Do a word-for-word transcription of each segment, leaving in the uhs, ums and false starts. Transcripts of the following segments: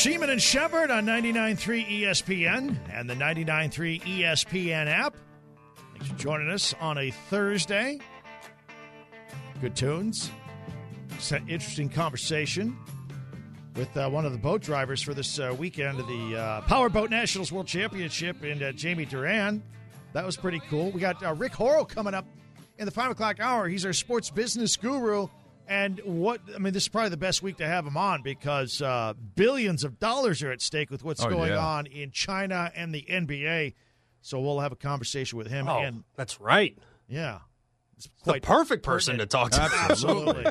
Sheeman and Shepard on ninety-nine point three E S P N and the ninety-nine point three E S P N app. Thanks for joining us on a Thursday. Good tunes. It's an interesting conversation with uh, one of the boat drivers for this uh, weekend of the uh, Powerboat Nationals World Championship and uh, Jamie Duran. That was pretty cool. We got uh, Rick Horrow coming up in the five o'clock hour. He's our sports business guru. And what, I mean, this is probably the best week to have him on because uh, billions of dollars are at stake with what's oh, going yeah. on in China and the N B A. So we'll have a conversation with him. Oh, and that's right. Yeah. It's the perfect person pertinent. to talk to. Absolutely.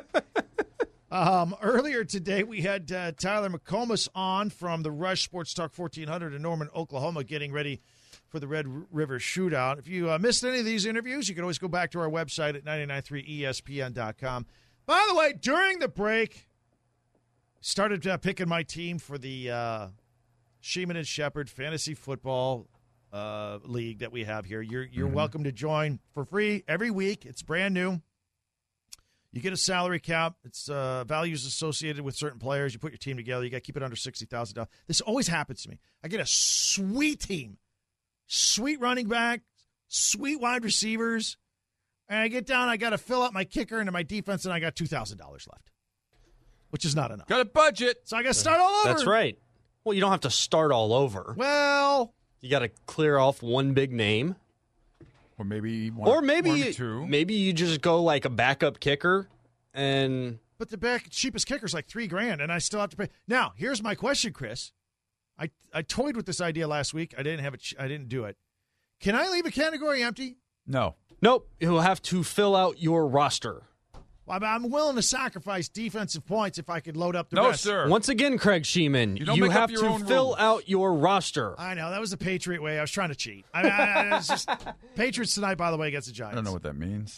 um, earlier today, we had uh, Tyler McComas on from the Rush Sports Talk fourteen hundred in Norman, Oklahoma, getting ready for the Red River Shootout. If you uh, missed any of these interviews, you can always go back to our website at ninety-nine point three E S P N dot com. By the way, during the break, started uh, picking my team for the uh, Sheeman and Shepard Fantasy Football uh, League that we have here. You're you're mm-hmm. welcome to join for free every week. It's brand new. You get a salary cap. It's uh, values associated with certain players. You put your team together. You got to keep it under sixty thousand dollars. This always happens to me. I get a sweet team, sweet running back, sweet wide receivers. And I get down, I got to fill out my kicker into my defense, and I got two thousand dollars left, which is not enough. Got a budget. So I got to start all over. That's right. Well, you don't have to start all over. Well. You got to clear off one big name. Or maybe one, or maybe one or you, two. Maybe you just go like a backup kicker. and But the back cheapest kicker is like three grand, and I still have to pay. Now, here's my question, Chris. I, I toyed with this idea last week. I didn't have it. I didn't do it. Can I leave a category empty? No. Nope. You'll have to fill out your roster. Well, I'm willing to sacrifice defensive points if I could load up the no, rest. No, sir. Once again, Craig Sheeman, you, you have to fill rules. out your roster. I know. That was the Patriot way. I was trying to cheat. I, I, I it's just Patriots tonight, by the way, against the Giants. I don't know what that means.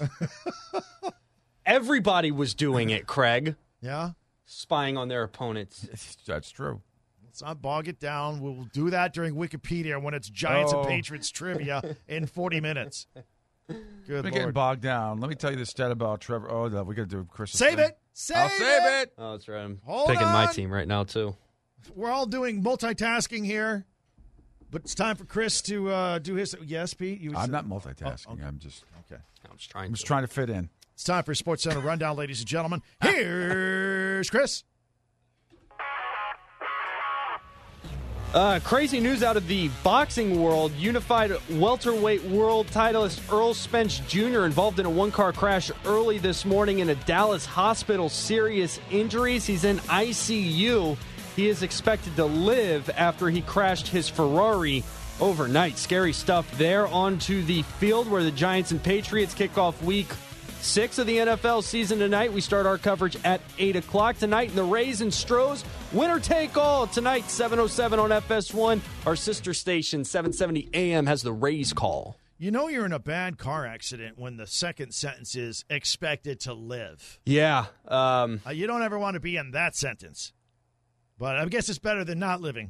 Everybody was doing it, Craig. Yeah? Spying on their opponents. That's true. Let's not bog it down. We'll do that during Wikipedia when it's Giants oh. and Patriots trivia in forty minutes. Good We're Lord. getting bogged down. Let me tell you the stat about Trevor. Oh, no, we got to do Christmas. Save thing. it. Save I'll save it. it. Oh, that's right. I'm Hold picking on. my team right now, too. We're all doing multitasking here, but it's time for Chris to uh, do his. Yes, Pete? You I'm said, not multitasking. Oh, okay. I'm just okay. I'm just trying I'm just to. trying to fit in. It's time for Sports Center Rundown, ladies and gentlemen. Here's Chris. Uh, crazy news out of the boxing world. Unified welterweight world titleist Earl Spence Junior involved in a one-car crash early this morning in a Dallas hospital. Serious injuries. He's in I C U. He is expected to live after he crashed his Ferrari overnight. Scary stuff there. On to the field where the Giants and Patriots kick off week six of the N F L season tonight. We start our coverage at eight o'clock tonight. And the Rays and Stros, winner take all tonight, seven oh seven on F S one. Our sister station, seven seventy A M, has the Rays call. You know you're in a bad car accident when the second sentence is expected to live. Yeah. Um, uh, you don't ever want to be in that sentence. But I guess it's better than not living.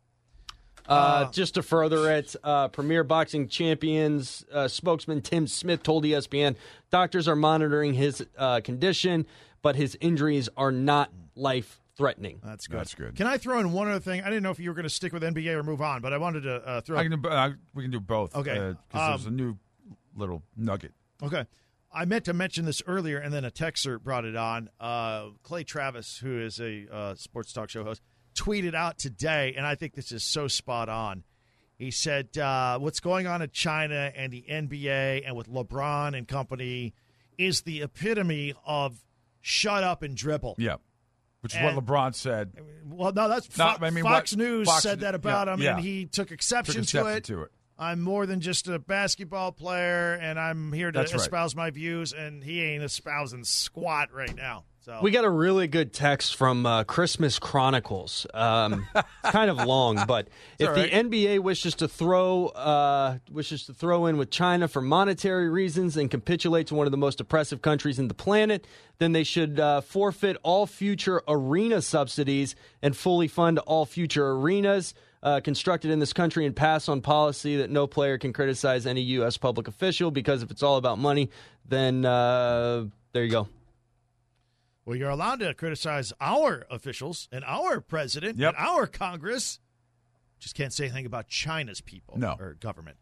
Uh, uh, just to further it, uh, Premier Boxing Champions uh, spokesman Tim Smith told E S P N doctors are monitoring his uh, condition, but his injuries are not life-threatening. That's good. That's good. Can I throw in one other thing? I didn't know if you were going to stick with N B A or move on, but I wanted to uh, throw. I can do, uh, we can do both. Okay. Because uh, um, there's a new little nugget. Okay. I meant to mention this earlier, and then a texter brought it on. Uh, Clay Travis, who is a uh, sports talk show host, tweeted out today, and I think this is so spot on. He said, uh, what's going on in China and the N B A and with LeBron and company is the epitome of shut up and dribble. Yeah, which is and, what LeBron said. Well, no, that's Fo- no, I mean, Fox what, News Fox, said that about yeah, him, yeah. and he took exception, took exception to, it. to it. I'm more than just a basketball player, and I'm here to That's espouse right. my views, and he ain't espousing squat right now. So we got a really good text from uh, Christmas Chronicles. Um, it's kind of long, but if right. the N B A wishes to throw uh, wishes to throw in with China for monetary reasons and capitulate to one of the most oppressive countries in the planet, then they should uh, forfeit all future arena subsidies and fully fund all future arenas uh, constructed in this country and pass on policy that no player can criticize any U S public official, because if it's all about money, then uh, there you go. Well, you're allowed to criticize our officials and our president Yep. and our Congress. Just can't say anything about China's people No. or government.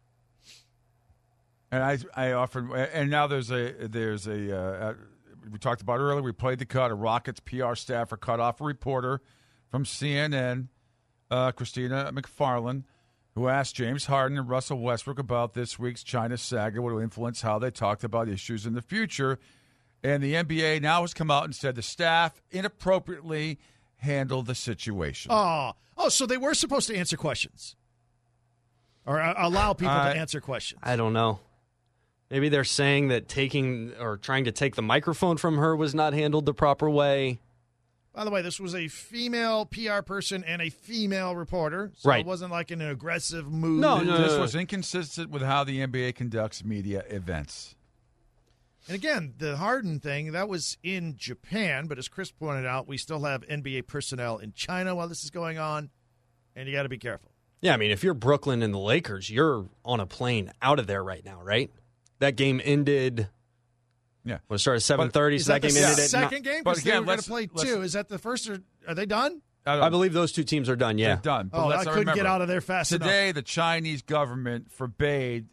And I, I often, and now there's a, there's a, uh, we talked about earlier. We played the cut. A Rockets P R staffer cut off a reporter from C N N, uh, Christina McFarland, who asked James Harden and Russell Westbrook about this week's China saga will influence how they talked about issues in the future. And the N B A now has come out and said the staff inappropriately handled the situation. Oh, oh, so they were supposed to answer questions or uh, allow people Uh, to answer questions. I don't know. Maybe they're saying that taking or trying to take the microphone from her was not handled the proper way. By the way, this was a female P R person and a female reporter, so Right. it wasn't like an aggressive move. No, no, This no, no. was inconsistent with how the N B A conducts media events. And again, the Harden thing, that was in Japan, but as Chris pointed out, we still have N B A personnel in China while this is going on, and you got to be careful. Yeah, I mean, if you're Brooklyn and the Lakers, you're on a plane out of there right now, right? That game ended. Yeah. Well, it started at seven thirty, Is so that that, the game ended at second ni- game? But Because they again, were going let's- to play let's- two. Is that the first, or are they done? I, don't- I believe those two teams are done, yeah. They're done. But Oh, let's I not couldn't remember, get out of there fast Today, enough. the Chinese government forbade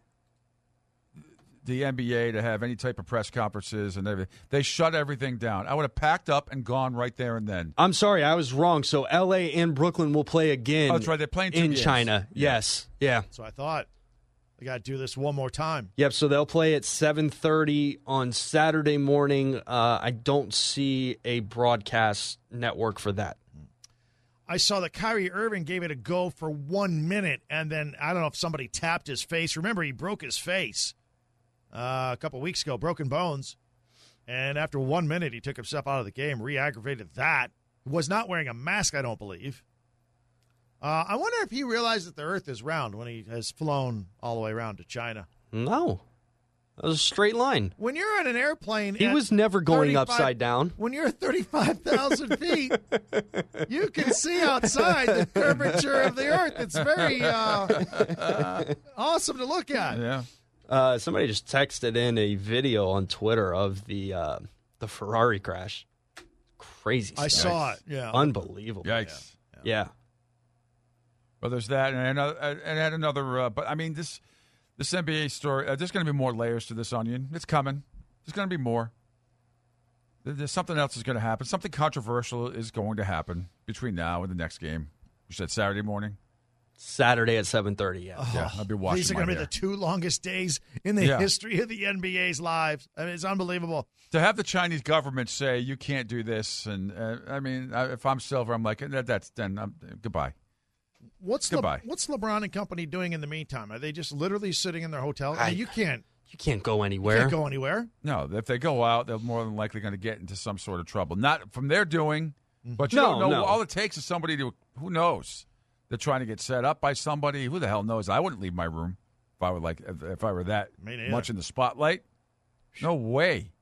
the N B A to have any type of press conferences and everything. They shut everything down. I would have packed up and gone right there and then. I'm sorry, I was wrong. So L A and Brooklyn will play again Oh, that's right. They're playing two in games. China. Yes. Yeah. So I thought, they got to do this one more time. Yep, so they'll play at seven thirty on Saturday morning. Uh, I don't see a broadcast network for that. I saw that Kyrie Irving gave it a go for one minute, and then I don't know if somebody tapped his face. Remember, he broke his face uh, a couple weeks ago, broken bones. And after one minute, he took himself out of the game, re-aggravated that. He was not wearing a mask, I don't believe. Uh, I wonder if he realized that the Earth is round when he has flown all the way around to China. No. That was a straight line. When you're in an airplane, He at was never going thirty-five upside down. When you're thirty-five thousand feet, you can see outside the curvature of the Earth. It's very uh, awesome to look at. Yeah. Uh, somebody just texted in a video on Twitter of the uh, the Ferrari crash. Crazy stuff. I saw it. Yeah. Unbelievable. Yikes. Yeah. Well, there's that, and another, and add another. Uh, but I mean, this this N B A story. Uh, there's going to be more layers to this onion. It's coming. There's going to be more. There- There's something else is going to happen. Something controversial is going to happen between now and the next game. You said Saturday morning. Saturday at seven thirty, yeah. Yeah, I'll be watching. These are going to be the two longest days in the Yeah. history of the N B A's lives. I mean, it's unbelievable. To have the Chinese government say you can't do this, and uh, I mean, I, if I'm Silver, I'm like that, that's then I'm, goodbye. What's Le- Goodbye. what's LeBron and company doing in the meantime? Are they just literally sitting in their hotel? I I- mean, you can't, You can't go you anywhere. can't go anywhere. No, if they go out, they're more than likely going to get into some sort of trouble. Not from their doing, but you No, don't know. no. All it takes is somebody to. Who knows? They're trying to get set up by somebody. Who the hell knows? I wouldn't leave my room if I were like if, if I were that Me neither. much in the spotlight. No way.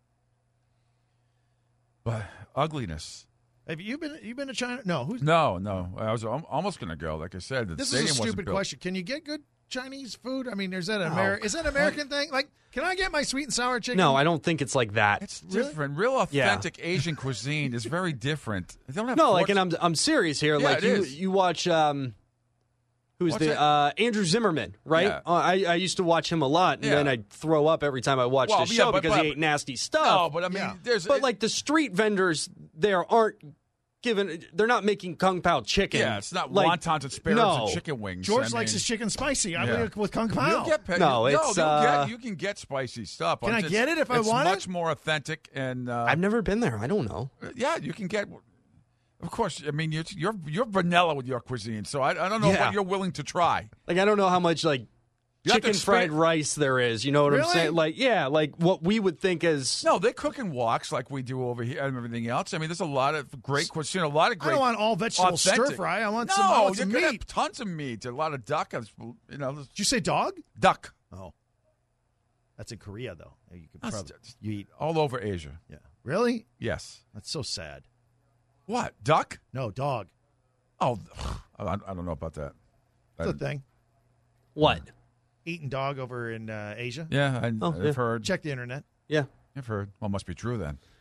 But ugliness. Have you been you been to China? No. Who's No, no. I was al- almost going to go. Like I said, the This stadium is a wasn't stupid built. question. Can you get good Chinese food? I mean, is that an No. Ameri- is that an American thing? Like, can I get my sweet and sour chicken? No, I don't think it's like that. It's different. Real Yeah. authentic Asian cuisine is very different. They don't have No, like, forks- and I'm I'm serious here. Yeah, like it you, is. you watch um, who's What's the that? uh, Andrew Zimmerman, right? Yeah. Uh, I I used to watch him a lot, and Yeah. then I'd throw up every time I watched Well, his yeah, show but- because but- he ate nasty stuff. No, but I mean, Yeah. there's But it- like the street vendors there aren't given. They're not making kung pao chicken. yeah, it's not like, wontons and spare ribs no. and chicken wings. George I likes mean, his chicken spicy. I Yeah. with, with Kung You'll Pao. get pe- No, you, it's, you'll uh, get, you can get spicy stuff. Can I It's- get it if I it's want it? much more authentic and uh, I've never been there. I don't know. yeah, you can get. Of course, I mean you're you're, you're vanilla with your cuisine, so I, I don't know Yeah. what you're willing to try. Like I don't know how much like You have to chicken fried expand- rice there is. You know what I'm Really? saying? Like yeah, like what we would think as No, they cook in woks like we do over here and everything else. I mean, there's a lot of great cuisine, a lot of I great. don't want all vegetable authentic. stir fry. I want no, some, I want you're some gonna meat. have tons of meat, a lot of duck. You know, Did you say dog? duck Oh, that's in Korea though. You could That's probably just- you eat. all over Asia. Yeah, really? Yes. That's so sad. What duck? No dog. Oh, I, I don't know about that. That's a thing. what? Eating dog over in uh, Asia. Yeah, I, Oh, I've yeah. heard. Check the internet. Yeah. I've heard. Well, it must be true then. Yeah.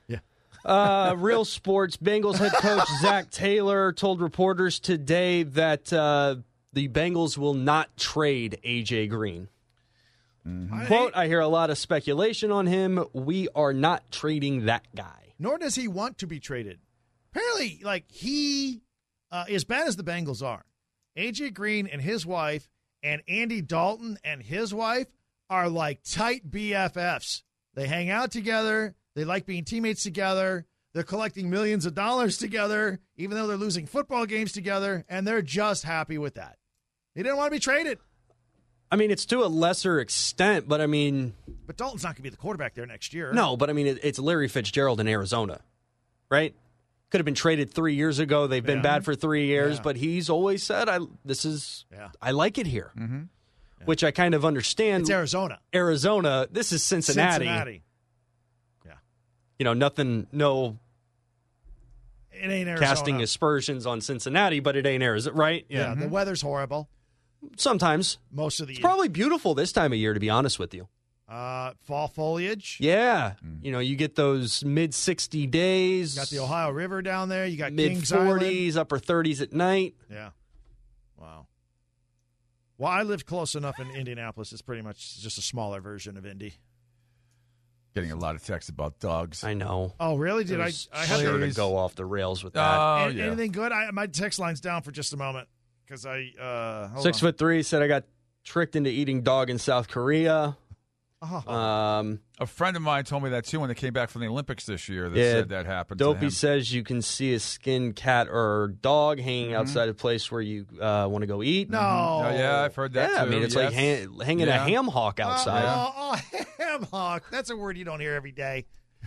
Uh, real sports. Bengals head coach Zach Taylor told reporters today that uh, the Bengals will not trade A J Green. Mm-hmm. Quote, I hear a lot of speculation on him. We are not trading that guy. Nor does he want to be traded. Apparently, like, he, uh, as bad as the Bengals are, A J Green and his wife and Andy Dalton and his wife are like tight B F Fs. They hang out together. They like being teammates together. They're collecting millions of dollars together, even though they're losing football games together, and they're just happy with that. He didn't want to be traded. I mean, it's to a lesser extent, but I mean... But Dalton's not going to be the quarterback there next year. No, but I mean, it, it's Larry Fitzgerald in Arizona, right? Could have been traded three years ago. They've been Yeah. bad for three years, Yeah. but he's always said, "I this is, Yeah. I like it here," Mm-hmm. Yeah. which I kind of understand. It's Arizona. Arizona, this is Cincinnati. Cincinnati. You know, nothing, no It ain't Arizona. casting aspersions on Cincinnati, but it ain't Arizona, right? Yeah, the weather's horrible Sometimes. most of the It's year. probably beautiful this time of year, to be honest with you. Uh, fall foliage. Yeah. Mm. You know, you get those mid sixty days. You got the Ohio River down there. You got mid Kings Island. forties, upper thirties at night. Yeah. Wow. Well, I lived close enough in Indianapolis. It's pretty much just a smaller version of Indy. Getting a lot of texts about dogs. I know. Oh, really? Did It I? was I had sure to Please. go off the rails with that. Oh, An- yeah. anything good? I, my text line's down for just a moment because I uh, hold Six on. foot three said I got tricked into eating dog in South Korea. Oh. Um, A friend of mine told me that, too, when they came back from the Olympics this year. They Yeah, said that happened to Dopey him. says you can see a skinned cat or dog hanging Mm-hmm. outside a place where you uh, want to go eat. No. Oh, yeah, I've heard that, Yeah, I too. mean, it's like yes. ha- hanging Yeah. a ham hock outside. Oh, oh, oh, ham hock. That's a word you don't hear every day.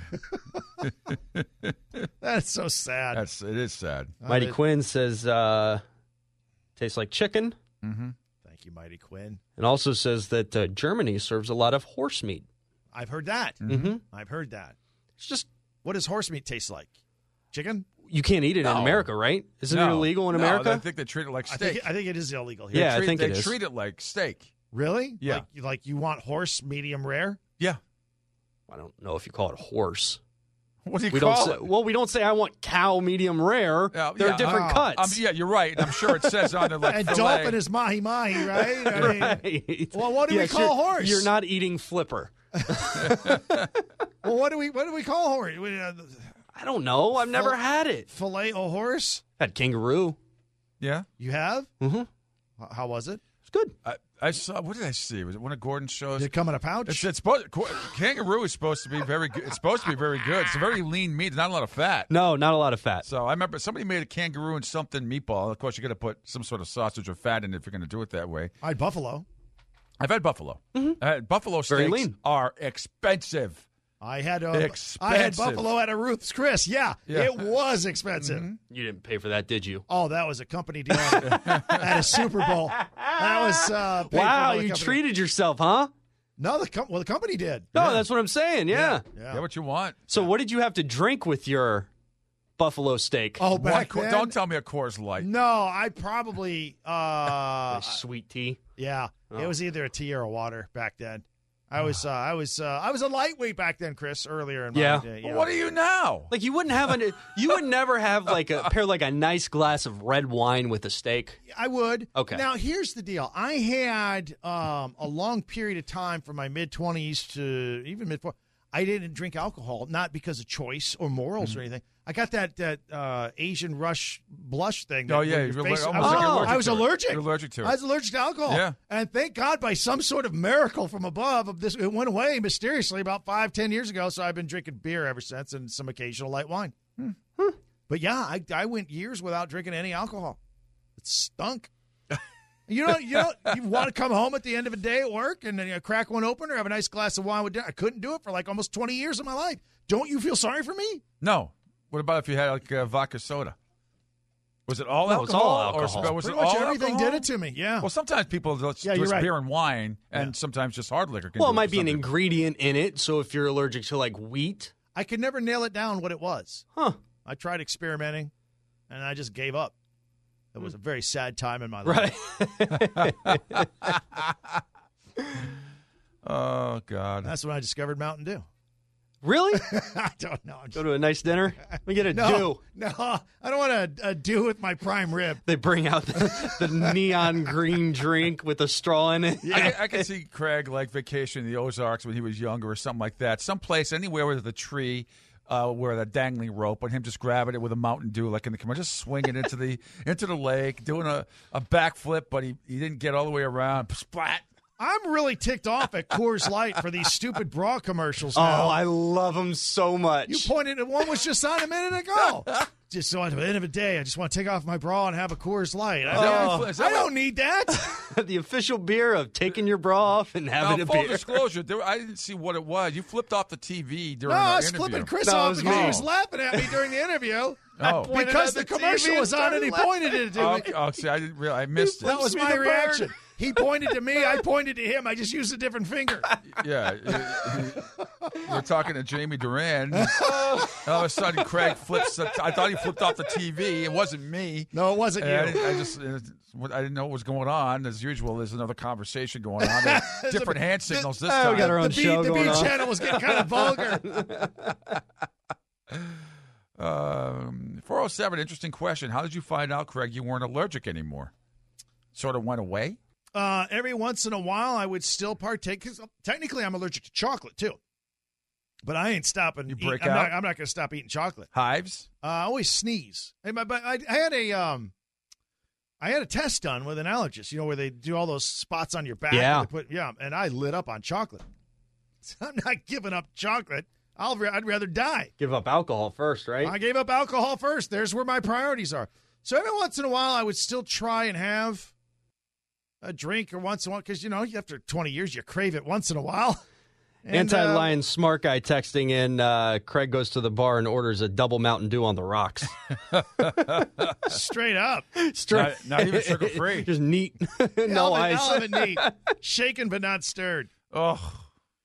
That's so sad. That's, it is sad. Mighty Uh, Quinn says uh, tastes like chicken, Mm-hmm. Thank you, Mighty Quinn. and also says that uh, Germany serves a lot of horse meat. I've heard that. Mm-hmm. I've heard that. It's just What does horse meat taste like? Chicken? you can't eat it in No. America, right? Isn't it No. illegal in No, America? I think they treat it like I steak. think, I think it is illegal here. Yeah, I treat, think they it is. treat it like steak. Really? Yeah. Like, you- like you want horse medium rare? Yeah. I don't know if you call it horse. What do you We call don't say, it? well, we don't say I want cow medium rare. Yeah, They're yeah, different uh, cuts. Um, yeah, you're right. I'm sure it says on there like And filet. dolphin is mahi mahi, right? I mean, Right. Well, what do we Yes, call you're- horse? You're not eating flipper. Well, what do we what do we call horse? We, uh, I don't know. I've never Fil- had it. Filet o horse? Had kangaroo. Yeah. You have? Mm-hmm. H- How was it? It's good. I, I saw. What did I see? Was it one of Gordon's shows? Did it come in a pouch? It's, it's supposed, kangaroo is supposed to be very good. It's supposed to be very good. It's a very lean meat. There's not a lot of fat. No, not a lot of fat. So I remember somebody made a kangaroo and something meatball. Of course, you got to put some sort of sausage or fat in it if you're going to do it that way. I had buffalo. I've had buffalo. I had buffalo Very steaks lean. are expensive. I had uh, Expensive. I had buffalo at a Ruth's Chris. Yeah, Yeah. it was expensive. You didn't pay for that, did you? Oh, that was a company deal at a Super Bowl. That was uh, paid for Wow, by the you company. treated yourself, huh? No, the com- well, the company did. No, that's what I'm saying. Yeah. Yeah. Yeah, what you want? So, what did you have to drink with your buffalo steak? Oh, One back Co- then? don't tell me a Coors Light. No, I probably uh, Nice sweet tea. yeah. Oh. It was either a tea or a water back then. I was uh, I was uh, I was a lightweight back then, Chris. Earlier in my Yeah. day. Well, what are you now? Like you wouldn't have a, you would never have like a pair like a nice glass of red wine with a steak. I would. Okay. Now here's the deal. I had um, a long period of time from my mid twenties to even mid. I didn't drink alcohol, not because of choice or morals Mm-hmm. or anything. I got that that uh, Asian rush blush thing. Oh that- yeah, where you're your aller- face- I almost was, like you're Oh. allergic I was to it. allergic. You're allergic to it. I was allergic to alcohol. Yeah. And thank God, by some sort of miracle from above, of this it went away mysteriously about five, ten years ago. So I've been drinking beer ever since, and some occasional light wine. Hmm. But yeah, I, I went years without drinking any alcohol. It stunk. You know, you know, you want to come home at the end of a day at work and then you know, crack one open or have a nice glass of wine with dinner. I couldn't do it for like almost twenty years of my life. Don't you feel sorry for me? No. What about if you had like uh, vodka soda? Was it all No, alcohol? it's all Or alcohol. was Pretty it much all everything alcohol? did it to me. Yeah. Well, sometimes people just Yeah, do you're right. beer and wine, and Yeah. sometimes just hard liquor. Can Well, do it might for be an some people. ingredient in it. So if you're allergic to like wheat, I could never nail it down what it was. huh? I tried experimenting, and I just gave up. It was a very sad time in my life. Right. Oh God! That's when I discovered Mountain Dew. Really? I don't know. I'm Go just, to a nice dinner? Let me get a no, do. no, I don't want a, a do with my prime rib. They bring out the, the neon green drink with a straw in it. I, can- I can see Craig like vacation in the Ozarks when he was younger or something like that. Someplace, anywhere with a tree, uh, where the dangling rope, and him just grabbing it with a Mountain Dew, like in the commercial, just swinging into the into the lake, doing a, a backflip, but he, he didn't get all the way around. Splat. I'm really ticked off at Coors Light for these stupid bra commercials Oh, now. I love them so much. You pointed at one was just on a minute ago. Just so at the end of the day, I just want to take off my bra and have a Coors Light. I, Is that don't- what- is that I what- don't need that. The official beer of taking your bra off and having Now, a full beer. disclosure, there, I didn't see what it was. You flipped off the T V during No, the I was interview. flipping Chris No, it off was because he me. was laughing at me during the interview. Oh. Pointed Because at the the T V commercial and was on and he started pointed it to Oh, me. okay. Oh, see, I didn't really. I missed it. That was me my the bird. reaction. He pointed to me. I pointed to him. I just used a different finger. Yeah, you, you were talking to Jamie Duran. All of a sudden, Craig flips. The, I thought he flipped off the T V. It wasn't me. No, it wasn't And I, you. didn't- I just, uh, I didn't know what was going on. As usual, there's another conversation going on. There are different hand signals this Oh, time. we got our own The B, show the going B on. channel was getting kind of vulgar. Um, four oh seven, interesting question. How did you find out, Craig, you weren't allergic anymore? Sort of went away? Uh, every once in a while, I would still partake because technically I'm allergic to chocolate too. But I ain't stopping. You eat- break I'm out? Not, I'm not going to stop eating chocolate. Hives? Uh, I always sneeze. Hey, but but I, I had a um, I had a test done with an allergist. You know where they do all those spots on your back. Yeah. and they put, yeah. And I lit up on chocolate. So I'm not giving up chocolate. I'll ra- I'd rather die. Give up alcohol first, right? I gave up alcohol first. There's where my priorities are. So every once in a while, I would still try and have a drink or once in a while because, you know, after twenty years, you crave it once in a while. And, Anti-Lion uh, smart guy texting in, uh, Craig goes to the bar and orders a double Mountain Dew on the rocks. straight up. Straight. Not, not even sugar-free. Just neat. no Elvin, ice. Elvin neat. Shaken but not stirred. Oh,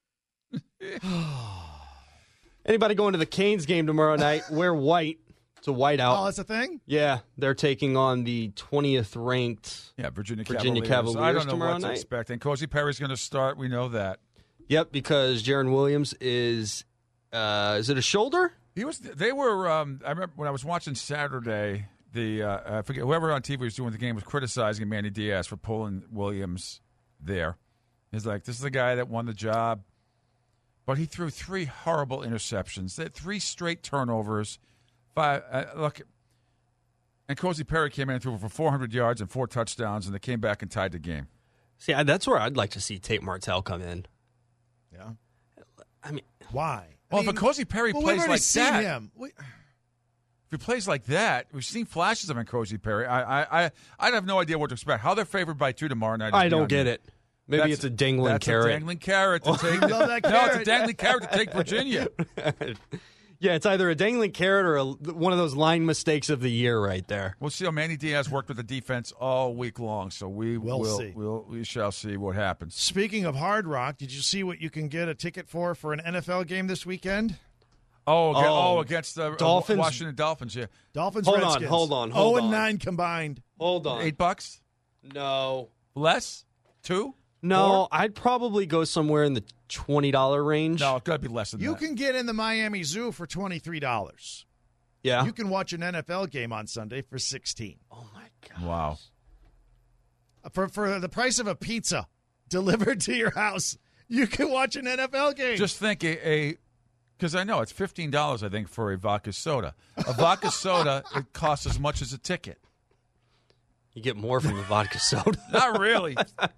Anybody going to the Canes game tomorrow night, wear white. It's a whiteout. Oh, that's a thing? Yeah, they're taking on the twentieth ranked. yeah, Virginia, Virginia Cavaliers. I Cavaliers don't know tomorrow what to night. expect. And Cozy Perry's going to start. We know that. Yep, because Jaron Williams is, uh, is it a shoulder? He was. They were. Um, I remember when I was watching Saturday. The uh, I forget whoever on T V was doing the game was criticizing Manny Diaz for pulling Williams there. He's like, "This is the guy that won the job," but he threw three horrible interceptions. They had three straight turnovers. Five. Uh, look, and Cozy Perry came in and threw for four hundred yards and four touchdowns, and they came back and tied the game. See, I- that's where I'd like to see Tate Martell come in. Yeah. I mean, Why? Well, I mean, if a Cozy Perry well, we've plays already like seen that, him. We, if he plays like that, we've seen flashes of him, Cozy Perry. I, I, I, I'd have no idea what to expect. How they're favored by two tomorrow night? is I don't beyond get me. it. Maybe That's- it's a dangling that's carrot. a dangling carrot to take. love that No, carrot. it's a dangling carrot to take Virginia. Yeah, it's either a dangling carrot or a, one of those line mistakes of the year right there. We'll see how Manny Diaz worked with the defense all week long, so we We'll will see. We'll, we shall see what happens. Speaking of Hard Rock, did you see what you can get a ticket for for an N F L game this weekend? Oh, aga- Oh, oh against the uh, Dolphins. Washington Dolphins, yeah. Dolphins, Hold on, Redskins. hold on, hold oh and on. nine combined. Hold on. Eight bucks? No. Less? Two? No, Four? I'd probably go somewhere in the twenty dollars range. No, it's got to be less than You that. can get in the Miami Zoo for twenty-three dollars. Yeah. You can watch an N F L game on Sunday for sixteen oh, my God. Wow. For for the price of a pizza delivered to your house, you can watch an N F L game. Just think a, because I know it's fifteen dollars, I think, for a vodka soda. A vodka soda, it costs as much as a ticket. You get more from the vodka soda. Not really.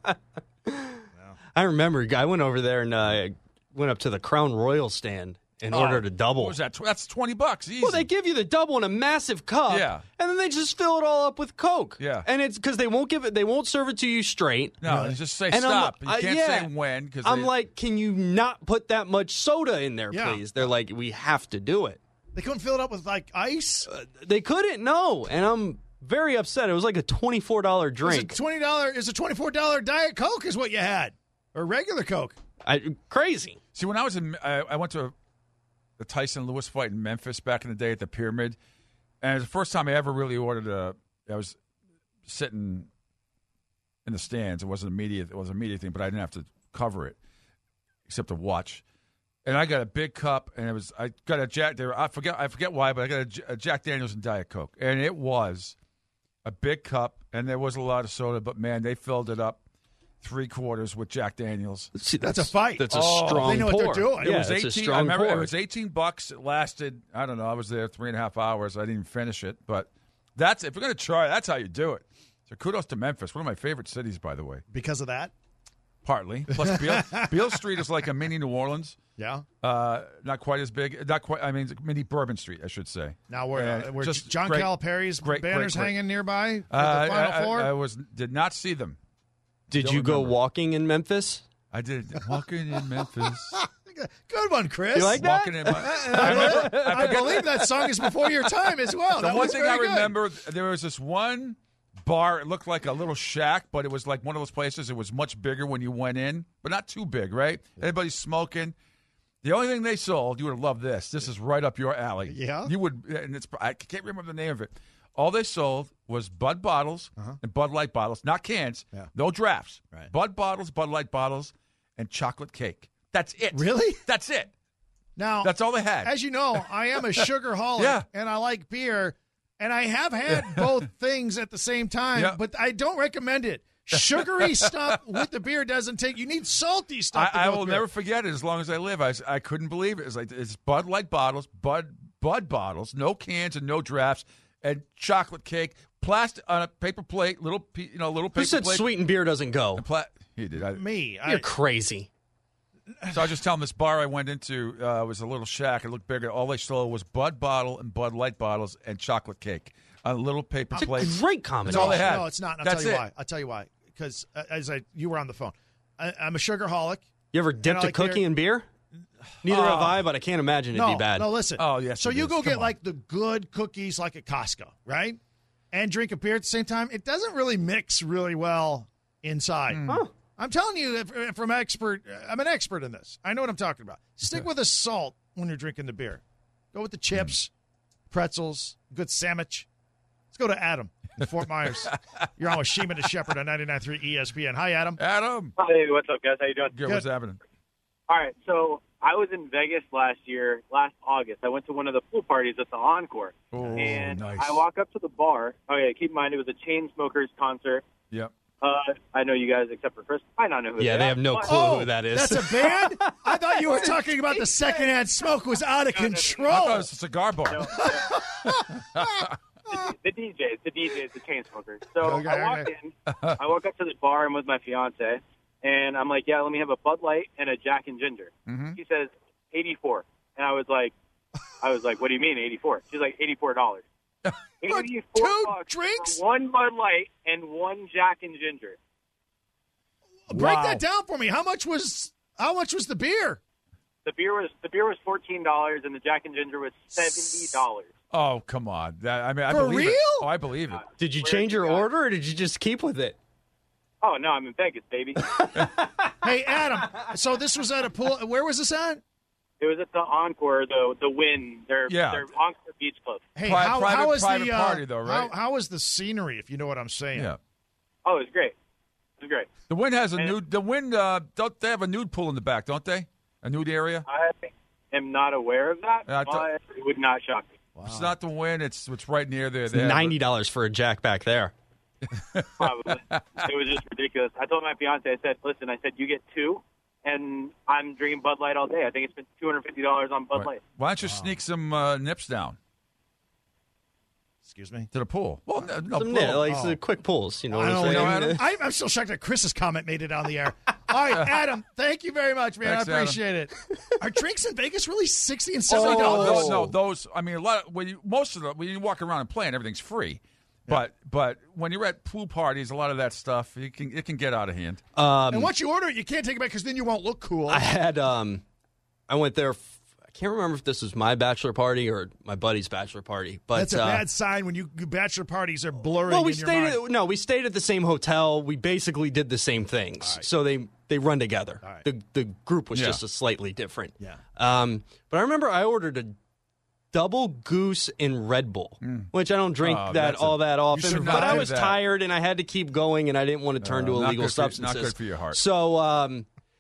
I remember I went over there and uh, went up to the Crown Royal stand and ordered a double. What was that? That's twenty bucks. Easy. Well, they give you the double in a massive cup, Yeah. and then they just fill it all up with Coke. Yeah. and it's because they won't give it, they won't serve it to you straight. no, you just say And I'm- stop. uh, you can't yeah. say when. Because I'm like, can you not put that much soda in there, Yeah. please? They're like, we have to do it. they couldn't fill it up with like ice. They couldn't, no, and I'm very upset. It was like a twenty-four dollars It's drink. a twenty dollar. Is a twenty-four dollar Diet Coke is what you had, or regular Coke. I, crazy. See, when I was in, I, I went to the Tyson Lewis fight in Memphis back in the day at the Pyramid, and it was the first time I ever really ordered a. I was sitting in the stands. It wasn't immediate. It was a media thing, but I didn't have to cover it except to watch. and I got a big cup, and it was I got a Jack. There, I forget I forget why, but I got a, J- a Jack Daniels and Diet Coke, and it was a big cup, and there was a lot of soda, but man, they filled it up three quarters with Jack Daniels. See, That's a fight. That's a Oh, strong they know what pour. they're doing. It Yeah, was it's a eighteen. strong I remember pour. it was eighteen bucks. It lasted. I don't know. I was there three and a half hours. I didn't even finish it, but that's if you're going to try. That's how you do it. So kudos to Memphis, one of my favorite cities, by the way. Because of that? Partly. Plus, Beale, Beale Street is like a mini New Orleans. Yeah. Uh, not quite as big. Not quite. I mean, it's mini Bourbon Street, I should say. Now, where, And uh, where just John great- Calipari's great, great, banners great. hanging nearby for Uh, the Final I, Four? I, I was did not see them. Did Don't you go remember. walking in Memphis? I did walking in Memphis. Good one, Chris. You like that? Walking in. My, I, remember, I believe that song is before your time as well. The That one was thing very I good. remember, there was this one bar. It looked like a little shack, but it was like one of those places. It was much bigger when you went in, but not too big, right? Everybody's smoking. The only thing they sold, you would have loved this. This is right up your alley. Yeah? You would, and it's. I can't remember the name of it. All they sold was Bud bottles Uh-huh. and Bud Light bottles, not cans. Yeah. No drafts. Right. Bud bottles, Bud Light bottles, and chocolate cake. That's it. Really? That's it. Now, That's all they had. as you know, I am a sugar holic, Yeah. and I like beer, and I have had both things at the same time, Yeah. but I don't recommend it. Sugary stuff with the beer doesn't take. You need salty stuff. to I, I go will with beer. never forget it as long as I live. I, I couldn't believe it. It's like it's Bud Light bottles, Bud Bud bottles, no cans and no drafts, and chocolate cake, plastic on a paper plate, little pe- you know, little paper Who said plate. sweetened beer doesn't go? and pla- he did. I, Me. You're I, crazy. so I was just telling this bar I went into uh, was a little shack. It looked bigger. All they sold was Bud bottle and Bud Light bottles and chocolate cake on a little paper It's a plate. great That's combination. all they had. No, it's not. And I'll That's tell you it. why. I'll tell you why. Because uh, as I, you were on the phone, I, I'm a sugar holic. You ever dipped I a like cookie beer. in beer? Neither have I, but I can't imagine it'd No, be bad. no, listen. Oh, yes, So it you is. go Come get on. like the good cookies, like at Costco, right? And drink a beer at the same time. It doesn't really mix really well inside. Huh. I'm telling you, if- from expert, I'm an expert in this. I know what I'm talking about. Stick with the salt when you're drinking the beer. Go with the chips, pretzels, good sandwich. Let's go to Adam in Fort Myers. You're on with Sheeman and Shepherd on ninety-nine point three E S P N. Hi, Adam. Adam, Hey, what's up, guys? How you doing? good. What's happening? All right, so I was in Vegas last year, last August. I went to one of the pool parties at the Encore, Oh, and nice. I walk up to the bar. Oh yeah, keep in mind it was a Chainsmokers concert. Yep. Uh, I know you guys, except for Chris, I don't know who. Yeah, they are. have no But- clue Oh, who that is. That's a band? I thought you were talking about the secondhand smoke was out of No, no, no, no. I control. thought it was a cigar bar. No, the, the D Js, the D Js, the Chainsmokers. So Okay, I walk okay. in. I walk up to the bar. I'm with my fiance, and I'm like, "Yeah, let me have a Bud Light and a Jack and Ginger." Mhm. She says eighty-four, and I was like, "I was like, what do you mean eighty-four?" She's like, eighty-four dollars. eighty-four two bucks drinks? for one Bud Light and one Jack and Ginger. Break Wow. that down for me. How much was how much was the beer? The beer was the beer was fourteen dollars, and the Jack and Ginger was seventy dollars. Oh, come on. That, I mean, I For believe real? it. Oh, I believe it. Did you Where change you your got- order, or did you just keep with it? Oh no, I'm in Vegas, baby. Hey, Adam. So this was at a pool. Where was this at? It was at the Encore, the the Win, their Yeah. their Encore Beach Club. Hey, Pri- how, private- how was private the uh, party, though, right? How, how was the scenery? If you know what I'm saying. Yeah. Oh, it was great. It was great. The Wynn has a And- nude. The Wynn, uh, don't they have a nude pool in the back? Don't they? A nude area. I am not aware of that, Yeah, I thought- but it would not shock me. It's not the Wynn. It's it's right near there. It's They have ninety dollars for a Jack back there. Probably. It was just ridiculous. I told my fiance, I said, listen, I said, you get two, and I'm drinking Bud Light all day. I think it's been two hundred fifty dollars on Bud Right. Light. Why don't you sneak some uh, nips down Excuse me. to the pool? Well, no, no Some, pool. yeah, like Oh. some quick pulls. You know I what I'm don't saying? know, Adam. I, I'm still shocked that Chris's comment made it on the air. All right, Adam. Thank you very much, man. Thanks, I appreciate it. Are drinks in Vegas really sixty and Oh, seventy no, dollars? no, no, those. I mean, a lot. Of, when you, most of the when you walk around and play, and everything's free. But but when you're at pool parties, a lot of that stuff it can it can get out of hand. Um, And once you order it, you can't take it back because then you won't look cool. I had um, I went there. F- I can't remember if this was my bachelor party or my buddy's bachelor party, but That's a uh, bad sign when you bachelor parties are blurring. well, we in your stayed. mind. At, no, we stayed at the same hotel. We basically did the same things, so they they run together. right. The the group was Yeah. just a slightly different. Yeah. Um, but I remember I ordered a double goose in Red Bull, which I don't drink Oh, that that's a- all that often. should But not I do was that. tired and I had to keep going, and I didn't want to turn Uh, to not illegal good for- not substances. good for your heart. So um,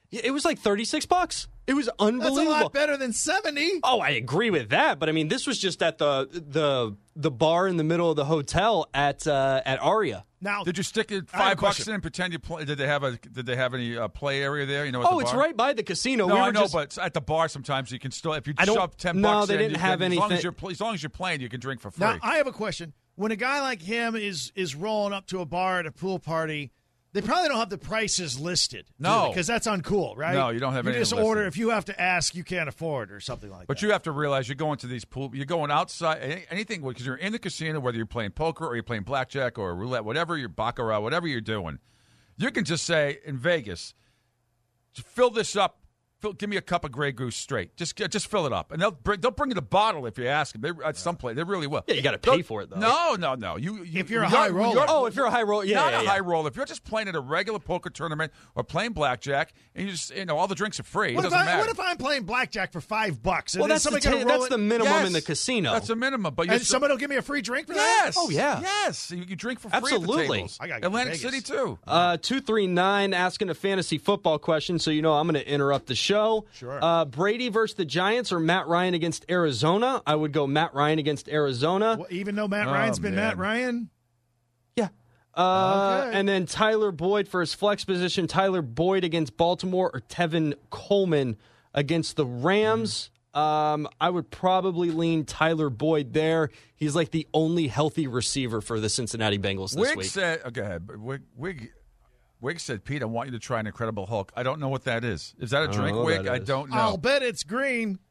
Yeah, it was like thirty-six bucks. It was unbelievable. That's a lot better than seventy. Oh, I agree with that, but I mean, this was just at the the the bar in the middle of the hotel at uh, at Aria. Now, did you stick it I have a five bucks question. in and pretend you play? Did they have a? Did they have any uh, play area there? You know, at Oh, the it's bar? right by the casino. No, we were I know, just, but at the bar sometimes you can still if you I don't- shove ten no, bucks. they in, didn't you have can, as long as anything- you're pl- as long as you're playing, you can drink for free. now I have a question. When a guy like him is is rolling up to a bar at a pool party, they probably don't have the prices listed. No. because that's uncool, right? No, you don't have You anything just listed. order if you have to ask, you can't afford or something like But that. you have to realize you're going to these pool. You're going outside any- anything because you're in the casino, whether you're playing poker or you're playing blackjack or roulette, whatever you're baccarat, whatever you're doing. You can just say in Vegas, just fill this up. Fill, give me a cup of Grey Goose straight. Just just fill it up, and they'll bring, they'll bring you the bottle if you ask them. They, at some place, they really will. Yeah, you got to pay They'll- for it, though. No, no, no. You, you If you're a you're- high you're- roller. Oh, if you're a high roller, yeah, not yeah, a yeah. high roller. If you're just playing at a regular poker tournament or playing blackjack, and you just you know all the drinks are free, what it if, doesn't I, matter. what if I'm playing blackjack for five bucks? And Well, then that's the, somebody ta- gonna roll that's it, the minimum Yes, in the casino. That's a minimum, but you're and so- somebody will give me a free drink for that? Yes. Oh, yeah. Yes. You, you drink for free Absolutely. at the tables. I gotta get to Atlantic Vegas. City, too. Uh, two three nine asking a fantasy football question, so you know I'm going to interrupt the show. Sure. Uh, Brady versus the Giants or Matt Ryan against Arizona? I would go Matt Ryan against Arizona. Well, even though Matt Oh, Ryan's been man. Matt Ryan? Yeah. Uh, Okay. And then Tyler Boyd for his flex position. Tyler Boyd against Baltimore or Tevin Coleman against the Rams. Um, I would probably lean Tyler Boyd there. He's like the only healthy receiver for the Cincinnati Bengals this Wig week. said, oh, go ahead. but Wig, Wig, Wig said, Pete, I want you to try an Incredible Hulk. I don't know what that is. Is that a don't drink, know what Wig? that I is. don't know. I'll bet it's green.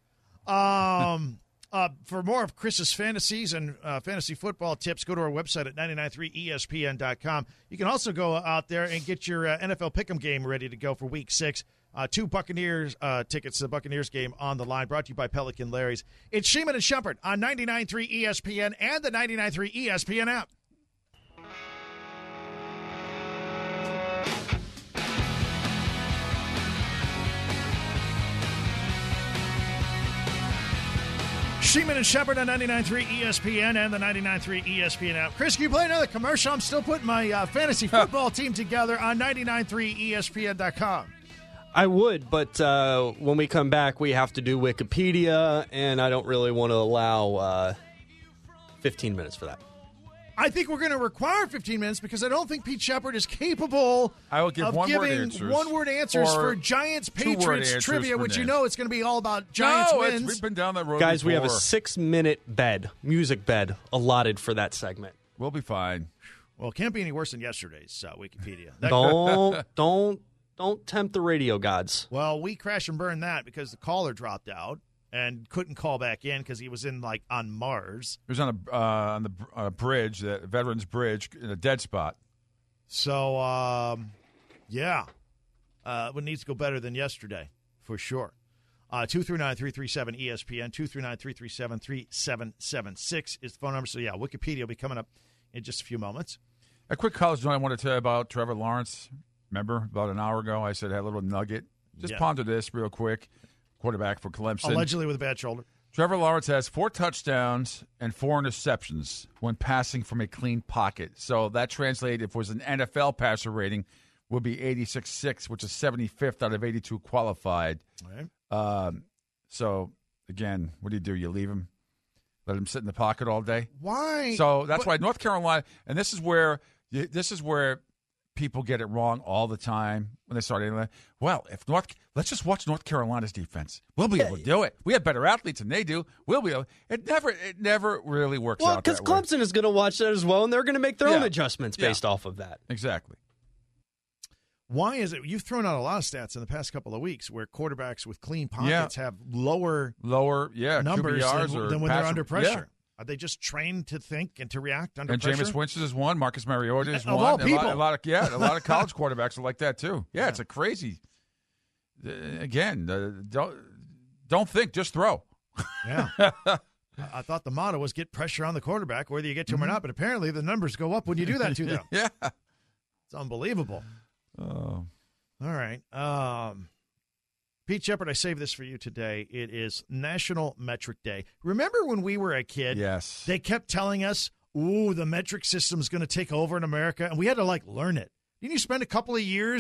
Um, uh, for more of Chris's fantasies and uh, fantasy football tips, go to our website at nine nine three E S P N dot com. You can also go out there and get your uh, N F L Pick'em game ready to go for Week Six. Uh, two Buccaneers uh, tickets to the Buccaneers game on the line, brought to you by Pelican Larry's. It's Sheeman and Shepard on ninety-nine point three E S P N and the ninety-nine point three E S P N app. Sheeman and Shepard on ninety-nine point three E S P N and the ninety-nine point three E S P N app. Chris, can you play another commercial? I'm still putting my uh, fantasy football team together on ninety-nine point three E S P N dot com. I would, but uh, when we come back, we have to do Wikipedia, and I don't really want to allow uh, fifteen minutes for that. I think we're going to require fifteen minutes because I don't think Pete Shepard is capable I will give of one-word giving answers one-word answers or for Giants two-word Patriots answers trivia, for which you names. know it's going to be all about Giants no, it's, wins. we've been down that road Guys, we have a before. six-minute bed, music bed, allotted for that segment. We'll be fine. Well, it can't be any worse than yesterday's uh, Wikipedia. That- Don't, don't, don't tempt the radio gods. well, we crash and burn that because the caller dropped out and couldn't call back in because he was in like on Mars. It was on a uh, on the uh, bridge, the Veterans Bridge, in a dead spot. So, um, yeah, uh, it needs to go better than yesterday for sure. Uh, two three nine, three three seven E S P N, two three nine, three three seven, three seven seven six is the phone number. So, yeah, Wikipedia will be coming up in just a few moments. A quick college note I want to tell you about Trevor Lawrence. Remember, about an hour ago, I said I had a little nugget. Just Yeah. ponder this real quick. Quarterback for Clemson. Allegedly with a bad shoulder. Trevor Lawrence has four touchdowns and four interceptions when passing from a clean pocket. So that translated, if it was an N F L passer rating, would be eighty-six point six, which is seventy-fifth out of eighty-two qualified. All right. Um, so, again, what do you do? You leave him? Let him sit in the pocket all day? Why? So that's But- why North Carolina, and this is where this is where people get it wrong all the time when they start anything. Well, if North, let's just watch North Carolina's defense. We'll be able to do it. We have better athletes than they do. We'll be able. It never, it never really works Well, out. because that way. Clemson is going to watch that as well, and they're going to make their own Yeah. adjustments Yeah. based off of that. Exactly. Why is it? You've thrown out a lot of stats in the past couple of weeks where quarterbacks with clean pockets have lower Lower, yeah, numbers Q B Rs than, or than when they're passer- under pressure. yeah. Are they just trained to think and to react under And pressure? Jameis Winston is one. Marcus Mariota is Of one. all A lot- people. A lot, of yeah, a lot of college quarterbacks are like that too. Yeah, it's a crazy. Uh, again, uh, don't don't think, just throw. Yeah. I- I thought the motto was get pressure on the quarterback, whether you get to him or not, but apparently the numbers go up when you do that to them. Yeah. It's unbelievable. Oh. All right. Um, Pete Shepard, I saved this for you today. It is National Metric Day. Remember when we were a kid? Yes. They kept telling us, ooh, the metric system's going to take over in America, and we had to, like, learn it. Didn't you spend a couple of years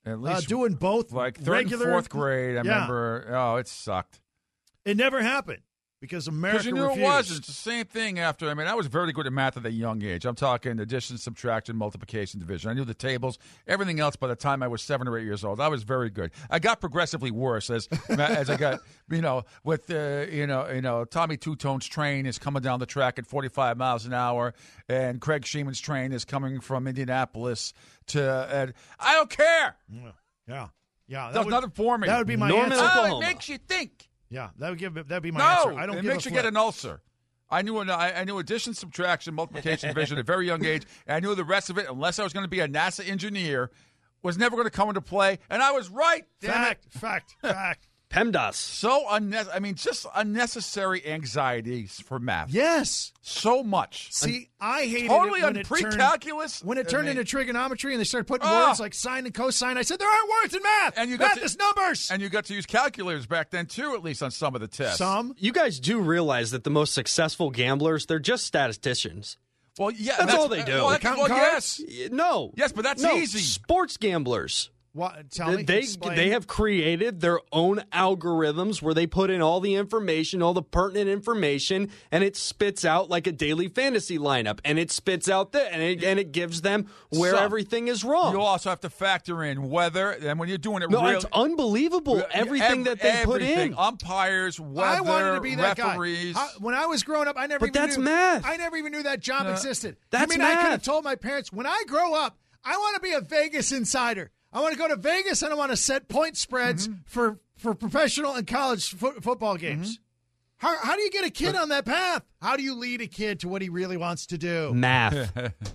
At uh, least doing both like third regular, and fourth grade. I yeah. remember. Oh, it sucked. It never happened because America Because you knew refused. it was. It's the same thing after. I mean, I was very good at math at a young age. I'm talking addition, subtraction, multiplication, division. I knew the tables, everything else by the time I was seven or eight years old. I was very good. I got progressively worse as as I got, you know, with, uh, you know, you know, Tommy Two-Tone's train is coming down the track at forty-five miles an hour, and Craig Sheeman's train is coming from Indianapolis to, uh, I don't care. Yeah, yeah. yeah that That's would, another for me. That would be my Norman, answer. Oh, Oklahoma. it makes you think. Yeah, that would give that'd be my No, answer. I don't it give makes a you flip. get an ulcer. I knew I, I knew addition, subtraction, multiplication, division at a very young age, and I knew the rest of it, unless I was going to be a NASA engineer, was never going to come into play, and I was right. Damn fact, it. fact, fact. PEMDAS. So unnecessary. I mean, just unnecessary anxieties for math. Yes. So much. See, I hated Totally it when on it pre-calculus. turned when it I turned mean- into trigonometry and they started putting Ah. words like sine and cosine. I said there aren't words in math. And you got math to- is numbers. And you got to use calculators back then, too, at least on some of the tests. Some. You guys do realize that the most successful gamblers, they're just statisticians. Well, yeah. That's all they do. Well, that's, Counting well cards? yes. Y- No. Yes, but that's no, easy. Sports gamblers. What? Tell me. They explain. they have created their own algorithms where they put in all the information, all the pertinent information, and it spits out like a daily fantasy lineup, and it spits out the and it, and it gives them where So, everything is wrong. You also have to factor in weather, and when you're doing it no, real, it's unbelievable. Everything ev- that they put everything. in. Umpires, weather, I wanted to be that referees. guy. I, when I was growing up, I never But even that's knew. math. I never even knew that job existed. That's I mean, I could have math. told my parents when I grow up, I want to be a Vegas insider. I want to go to Vegas and I want to set point spreads Mm-hmm. for, for professional and college fo- football games. Mm-hmm. How, how do you get a kid on that path? How do you lead a kid to what he really wants to do? Math.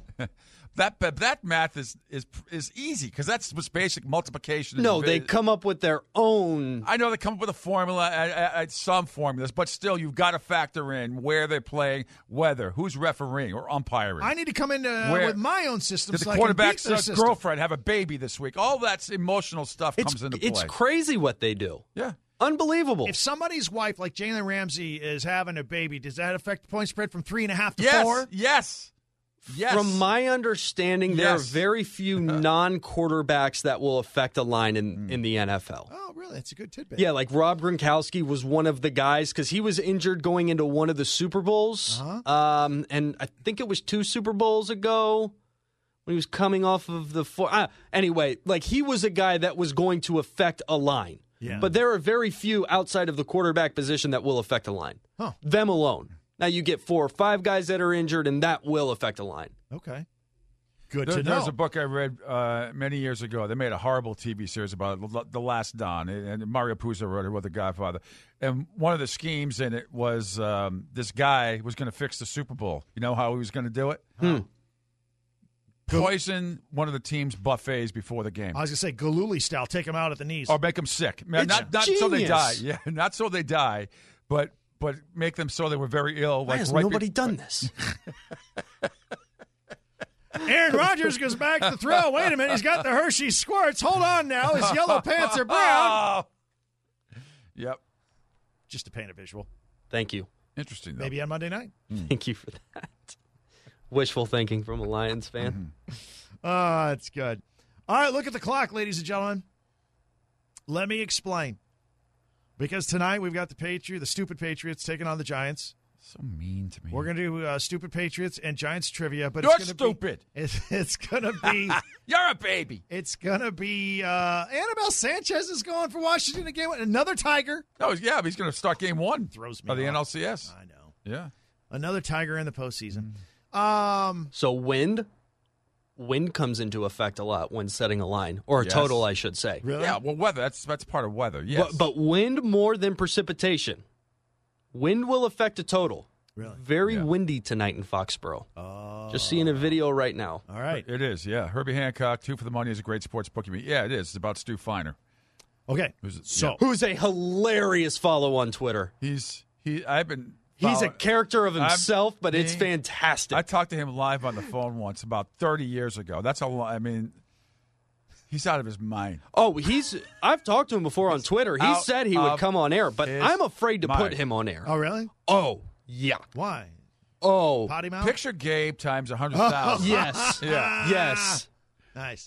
That but that math is is is easy because that's what's basic multiplication. No, and they divi- come up with their own. I know they come up with a formula, uh, uh, some formulas, but still, you've got to factor in where they're playing, weather, who's refereeing or umpiring. I need to come in uh, Where- with my own system Did so the I can beat quarterback's their uh, system. girlfriend have a baby this week? All that's emotional stuff It's comes into play. it's crazy what they do. Yeah. Unbelievable. If somebody's wife, like Jalen Ramsey, is having a baby, does that affect the point spread from three and a half to Yes. four? Yes. Yes. From my understanding, there are Yes. very few non-quarterbacks that will affect a line in, in the N F L. Oh, really? That's a good tidbit. Yeah, like Rob Gronkowski was one of the guys because he was injured going into one of the Super Bowls. Uh-huh. Um, and I think it was two Super Bowls ago when he was coming off of the four. Ah, anyway, like he was a guy that was going to affect a line. Yeah. But there are very few outside of the quarterback position that will affect a line. Huh. Them alone. Now you get four or five guys that are injured, and that will affect a line. Okay. Good There, to know. there's a book I read uh, many years ago. They made a horrible T V series about it, The Last Don, and Mario Puzo wrote it with The Godfather. And one of the schemes in it was um, this guy was going to fix the Super Bowl. You know how he was going to do it? Hmm. Poison one of the team's buffets before the game. I was going to say Galooly style, take him out at the knees. Or make them sick. Man, It's not not so they genius. die. Yeah, not so they die, but but make them so they were very ill. Why like has right be- nobody done this? Aaron Rodgers goes back to throw. Wait a minute, he's got the Hershey squirts. Hold on now, his yellow pants are brown. Oh. Yep. Just to paint a visual. Thank you. Interesting, though. Maybe on Monday night. Thank you for that. Wishful thinking from a Lions fan. Ah, it's good. All right, look at the clock, ladies and gentlemen. Let me explain. Because tonight we've got the Patriots, the stupid Patriots, taking on the Giants. So mean to me. We're going to do uh, stupid Patriots and Giants trivia, but You're it's gonna stupid. Be, it's it's going to be You're a baby. it's going to be uh, Annabelle Sanchez is going for Washington again. Another Tiger. No, yeah, but he's going to start game one. Throws me of the off. N L C S. I know. Yeah. Another Tiger in the postseason. Um, So wind, wind comes into effect a lot when setting a line, or a Yes. total, I should say. really? Yeah, well, weather, that's that's part of weather, yes. But, but wind more than precipitation. Wind will affect a total. Really? Very Yeah. windy tonight in Foxborough. Oh. Just seeing a video right now. All right. It is, yeah. Herbie Hancock, two for the money, is a great sports bookie. Yeah, it is. It's about Stu Feiner. Okay. Who's it? So, Yeah. Who's a hilarious follow on Twitter. He's, he, I've been. He's a follow- character of I'm- himself, but it's me- fantastic. I talked to him live on the phone once about thirty years ago. That's how long, I mean, he's out of his mind. oh, he's. I've talked to him before on Twitter. He out said he would of come on air, but his I'm afraid to put mind. him on air. oh, really? Oh, yeah. Why? Oh, Potty mouth? Picture Gabe times one hundred thousand. yes. Yeah. Yes. Nice.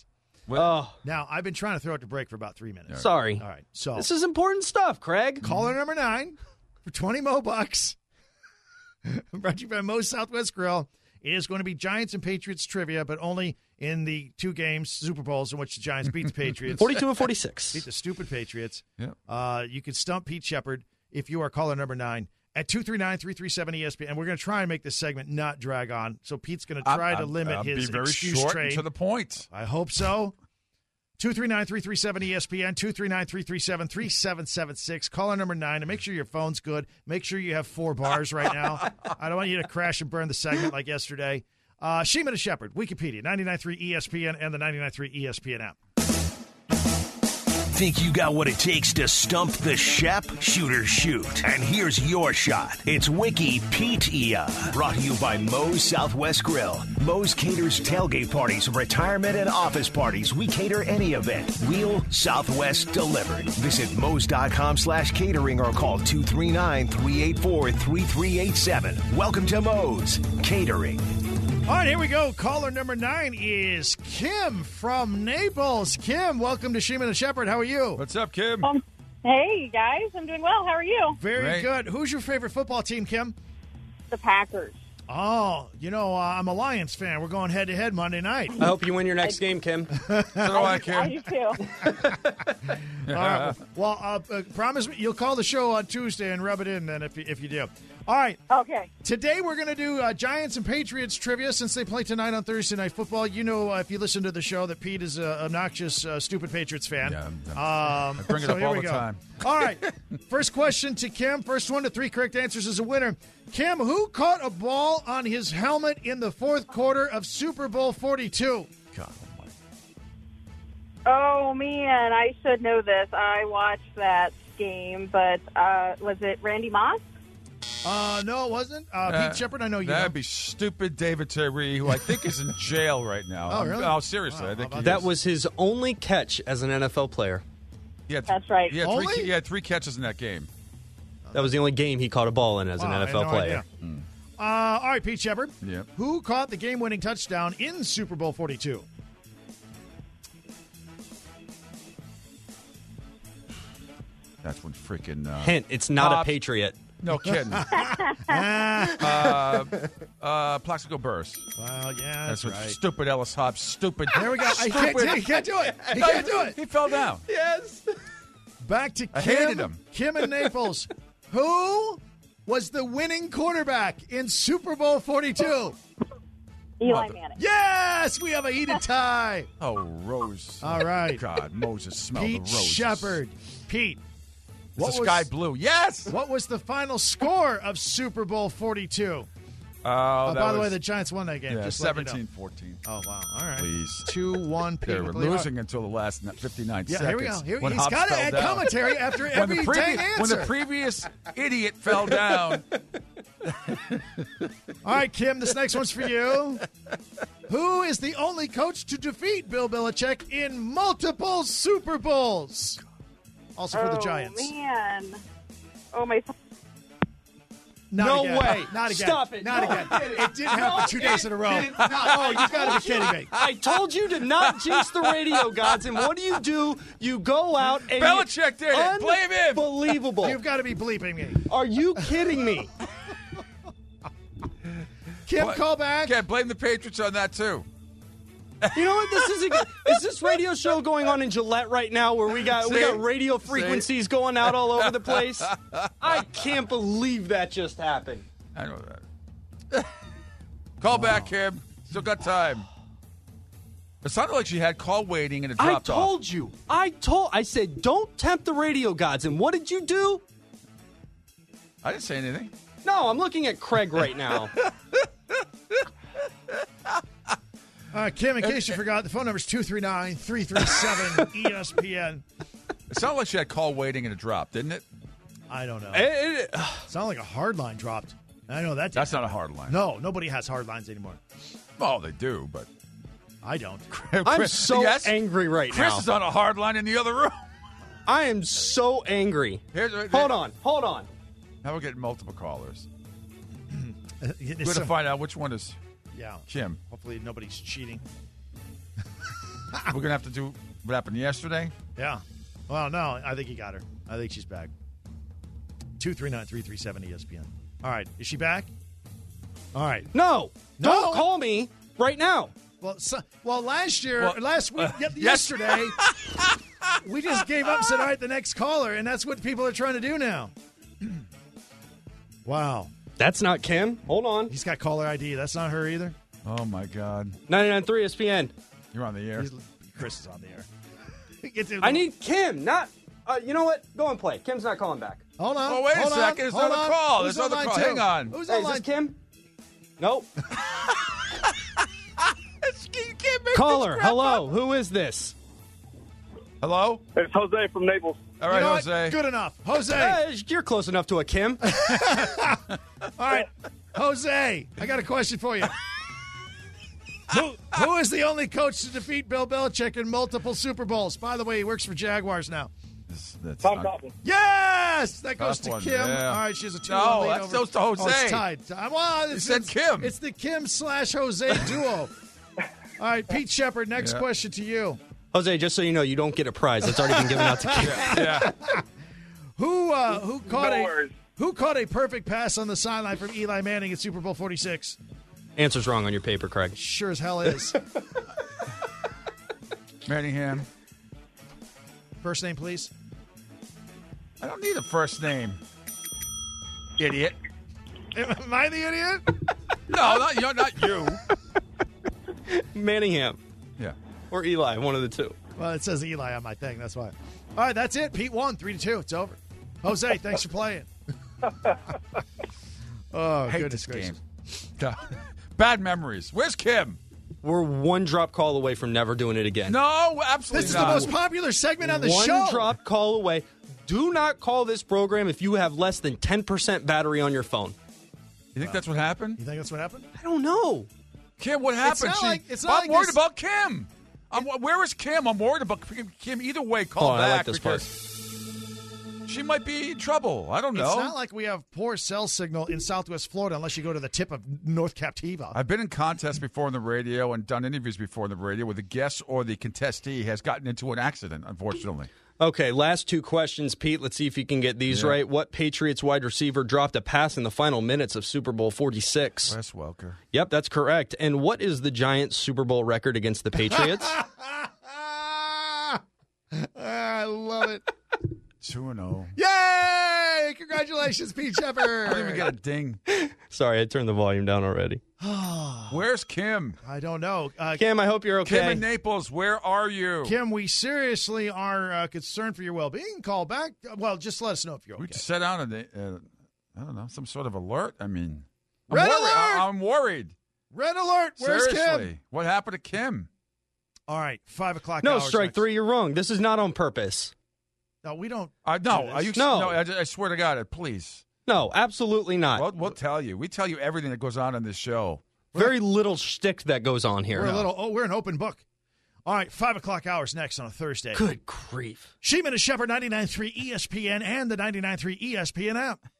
Oh, Now, I've been trying to throw it to break for about three minutes. sorry. All right, so This is important stuff, Craig. caller number nine for twenty Mo bucks. Brought to you by Moe's Southwest Grill. It is going to be Giants and Patriots trivia, but only in the two games, Super Bowls, in which the Giants beat the Patriots. forty-two and forty-six. Beat the stupid Patriots. Yep. Uh, you can stump Pete Shepard if you are caller number nine at two three nine, three three seven, E S P N. And we're going to try and make this segment not drag on. So Pete's going to try I'm, to I'm, limit I'll his be very excuse short train. and to the point. I hope so. two three nine, three three seven, E S P N, two three nine, three three seven, three seven seven six. Caller number nine, and make sure your phone's good. Make sure you have four bars right now. I don't want you to crash and burn the segment like yesterday. Uh, Sheeman and Shepard, Wikipedia, ninety-nine point three E S P N and the ninety-nine point three E S P N app. Think you got what it takes to stump the Shep? Shoot or shoot. And here's your shot. It's Wikipedia. Brought to you by Moe's Southwest Grill. Moe's caters tailgate parties, retirement, and office parties. We cater any event. Wheel Southwest delivered. Visit Moe's.com slash catering or call two three nine, three eight four, three three eight seven. Welcome to Moe's Catering. All right, here we go. Caller number nine is Kim from Naples. Kim, welcome to Sheeman and Shepard. How are you? What's up, Kim? Um, hey, guys. I'm doing well. How are you? Very Great. good. Who's your favorite football team, Kim? The Packers. Oh, you know, uh, I'm a Lions fan. We're going head-to-head Monday night. I hope you win your next game, Kim. So do I, I Kim. do, too. All right. Well, uh, uh, promise me you'll call the show on Tuesday and rub it in then if you, if you do. All right. Okay. Today we're going to do uh, Giants and Patriots trivia since they play tonight on Thursday Night Football. You know, uh, if you listen to the show, that Pete is an obnoxious, uh, stupid Patriots fan. Yeah, I'm- um, I bring it so up here all we the go. time. All right. First question to Kim. First one to three correct answers is a winner. Kim, who caught a ball on his helmet in the fourth quarter of Super Bowl forty-two? God almighty. Oh, man. I should know this. I watched that game, but uh, was it Randy Moss? Uh, no, it wasn't. Uh, Uh, Pete Shepard, I know you That'd know. be stupid David Tyree, who I think is in jail right now. Oh, I'm- really? Oh, seriously. Wow, I think how he about That is. was his only catch as an N F L player. He had That's right. He had, three, Only? he had three catches in that game. That was the only game he caught a ball in as an Wow, I N F L had no player. idea. Uh, all right, Pete Shepard. Yep. Who caught the game-winning touchdown in Super Bowl forty-two? That's when freaking. Uh, Hint, it's not Bob- a Patriot. No kidding. uh, uh, Plaxico Burress. Well, yeah, That's that's what right. stupid Ellis Hobbs. Stupid. There we go. I can't, Stupid. he can't do it. He can't do it. He fell down. Yes. Back to Kim. I hated him. Kim in Naples. Who was the winning quarterback in Super Bowl forty-two? Eli Mother- Manning. Yes, we have a heated tie. Oh, Rose. All right. God, Moses smelled Pete the roses. Shepard. Pete. Is What the was, sky blue? Yes. what was the final score of Super Bowl forty-two? Oh, Uh, that by the was- way, the Giants won that game. yeah, just let you know. seventeen fourteen. Oh, wow. All right. Please. two one Pete. They were All right. losing until the last fifty-nine Yeah, seconds. here we go. Here, when he's Hobbs got to fell add down. commentary after When every the, dang previ- answer. when the previous idiot fell down, All right, Kim, this next one's for you. Who is the only coach to defeat Bill Belichick in multiple Super Bowls? Also for oh, the Giants. man. Oh, my. Not No again. way. Not again. Stop it. Not No, again. it didn't. It didn't happen No, two days it in a row. did not. Oh, you got to be kidding me. I told you to not jinx the radio gods, and what do you do? You go out and Belichick did it. Blame him. Unbelievable. You've got to be bleeping me. Are you kidding me? Kim, What? call back. Can't blame the Patriots on that too. You know what? This is a, is this radio show going on in Gillette right now, where we got we See? got radio frequencies going out all over the place? I can't believe that just happened. I know that. Call back, Kim. Still got time. It sounded like she had call waiting and it I dropped told off. you. I told. I said, don't tempt the radio gods. And what did you do? I didn't say anything. No, I'm looking at Craig right now. Uh, Kim, in case you forgot, the phone number is two three nine, three three seven, E S P N. It sounded like she had call waiting and it dropped, didn't it? I don't know. It- it- It sounded like a hard line dropped. I know that. That's not a hard line. No, nobody has hard lines anymore. Oh, they do, but I don't. I'm Chris- so yes? angry right Chris now. is on a hard line in the other room. I am so angry. Here's, Hold on. Hold on. Now we're getting multiple callers. It's We're going so- to find out which one is yeah. Kim. Hopefully nobody's cheating. We're going to have to do what happened yesterday. Yeah. Well, no, I think he got her. I think she's back. two three nine, three three seven E S P N. All right. Is she back? All right. No. No. Don't call me right now. Well, so, well, last year, Well, last week, uh, y- yesterday, we just gave up and said, all right, the next caller, and that's what people are trying to do now. Wow. That's not Kim. Hold on. He's got caller I D. That's not her either. Oh, my God. ninety-nine point three E S P N. You're on the air. He's, Chris is on the air. Get to- I need Kim, not. Uh, you know what? Go and play. Kim's not calling back. Hold on. Oh, wait a hold on, second. There's hold another on. call. Who's There's on another line call. two? Hang on. Who's Hey, on is this line Kim? Nope. You can't make Caller, this crap hello. up. Who is this? Hello? It's Jose from Naples. All You right, know what? Jose. Good enough. Jose. Uh, you're close enough to a Kim. All right. Jose, I got a question for you. who, who is the only coach to defeat Bill Belichick in multiple Super Bowls? By the way, he works for Jaguars now. That's- that's Tom not- Coughlin. Yes! That goes Tough to one, Kim. yeah. All right, she has a two No, one lead that's over. goes to Jose. Oh, it's tied. Well, it's, said it's- Kim. It's the Kim slash Jose duo. All right, Pete Shepard, next Yeah. question to you. Jose, just so you know, you don't get a prize. That's already been given out to Kim. Yeah. Who uh, who caught No a worries. who caught a perfect pass on the sideline from Eli Manning at Super Bowl forty-six? Answer's wrong on your paper, Craig. Sure as hell is. Manningham. First name, please. I don't need a first name. Idiot. Am I the idiot? No, not you. Not you. Manningham Yeah. or Eli, one of the two. Well, it says Eli on my thing. That's why. All right, that's it. Pete won three to two. It's over. Jose, thanks for playing. Oh, Hate goodness this gracious. game. Bad memories. Where's Kim? We're one drop call away from never doing it again. No, absolutely This is not. the most popular segment on the one show. drop call away. Do not call this program if you have less than ten percent battery on your phone. You think that's what happened? You think that's what happened? I don't know. Kim, what happened? not She- like- it's not I'm like worried this- about Kim. I'm, where is Kim? I'm worried about Kim. Either way, call Oh, I back like this because she might be in trouble. I don't know. It's not like we have poor cell signal in Southwest Florida unless you go to the tip of North Captiva. I've been in contests before on the radio and done interviews before on the radio where the guest or the contestee has gotten into an accident, unfortunately. Okay, last two questions, Pete. Let's see if you can get these Yeah. right. What Patriots wide receiver dropped a pass in the final minutes of Super Bowl forty-six? Wes Welker. Yep, that's correct. And what is the Giants' Super Bowl record against the Patriots? I love it. two and oh. Yay! Congratulations, Pete I didn't even Shepard. get a ding. Sorry, I turned the volume down already. Where's Kim? I don't know. Uh, Cam, I hope you're okay. Kim in Naples, where are you? Kim, we seriously are uh, concerned for your well-being. Call back. Well, just let us know if you're We okay. just set out a, uh, I don't know, some sort of alert. I mean, I'm Red worried. alert! I- I'm worried. Red alert. Where's Seriously. Kim? What happened to Kim? All right, five o'clock. No, hours strike next. three, you're wrong. This is not on purpose. No, we don't. Uh, no, do are you? this. No. I, I swear to God, please. No, absolutely not. We'll, we'll tell you. We tell you everything that goes on in this show. Very little shtick that goes on here. We're a little. Oh, we're an open book. All right, five o'clock hours next on a Thursday. Good grief. Sheeman and Shepherd, ninety-nine point three E S P N and the ninety-nine point three E S P N app.